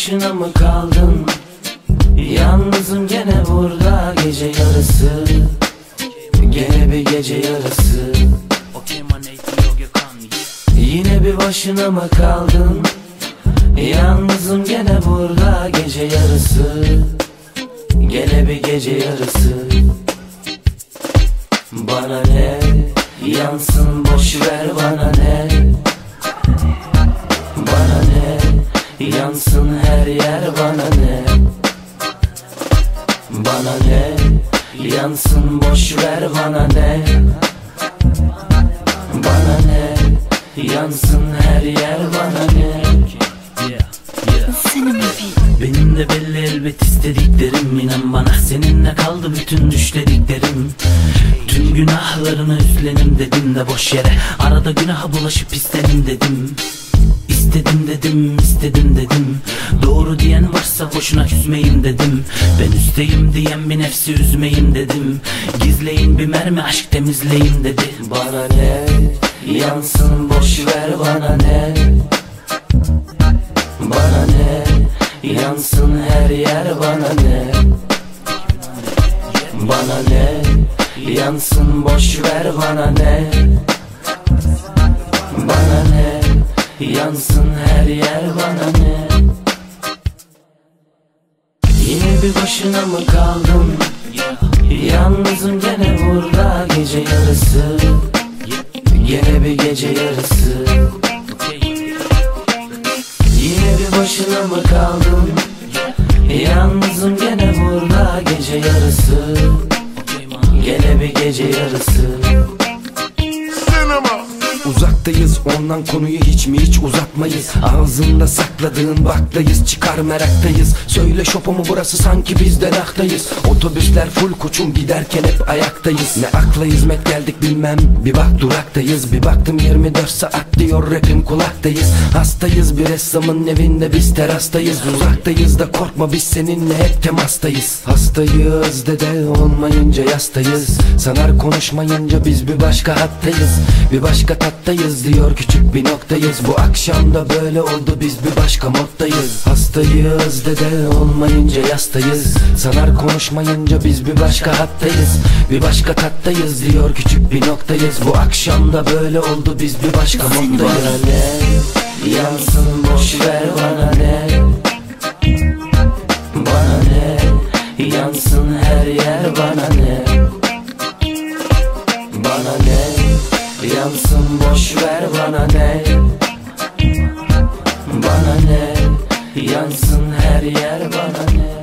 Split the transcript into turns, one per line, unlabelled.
başına mı kaldın? Yalnızım gene burada gece yarısı. Gene bir gece yarısı. Yine bir başına mı kaldın? Yalnızım gene burada gece yarısı. Gene bir gece yarısı. Bana ne? Yansın boş ver bana ne? Bana ne? Yansın her yer bana ne? Bana ne? Yansın boş ver bana ne? Bana ne? Yansın her yer bana ne? Benim de belli elbet istediklerim, inan bana seninle kaldı bütün düşlediklerim. Tüm günahlarını üstlenim dedim de boş yere arada günaha bulaşıp istedim dedim. İstedim dedim, istedim dedim. Doğru diyen varsa boşuna küsmeyin dedim. Ben üsteyim diyen bir nefsi üzmeyin dedim. Gizleyin bir mermi aşk temizleyin dedi. Bana ne? Yansın boş ver bana ne? Bana ne? Yansın her yer bana ne? Bana ne? Yansın boş ver bana ne? Bana ne? Yansın her yer bana ne? Yine bir başına mı kaldın? Yalnızım gene burada gece yarısı. Gene bir gece yarısı. Yine bir başına mı kaldın? Yalnızım gene burada gece yarısı. Gene bir gece yarısı.
Uzaktayız ondan, konuyu hiç mi hiç uzatmayız. Ağzında sakladığın baklayız, çıkar meraktayız. Söyle şopa mı burası, sanki bizden aktayız. Otobüsler full koçum, giderken hep ayaktayız. Ne akla hizmet geldik bilmem, bir bak duraktayız. Bir baktım 24 saat diyor rapim kulaktayız. Hastayız bir ressamın evinde, biz terastayız. Uzaktayız da korkma, biz seninle hep temastayız. Hastayız dede olmayınca yastayız. Sanar konuşmayınca biz bir başka hattayız. Bir başka tattayız diyor küçük bir noktayız. Bu akşam da böyle oldu, biz bir başka moddayız. Hastayız dede olmayınca yastayız. Sanar konuşmayınca biz bir başka hattayız. Bir başka tattayız diyor küçük bir noktayız. Bu akşam da böyle oldu, biz bir başka moddayız.
Bana ne? Yansın boş ver bana ne? Bana ne? Yansın her yer bana ne? Bana ne? Yansın boş ver bana ne? Bana ne? Yansın her yer bana ne?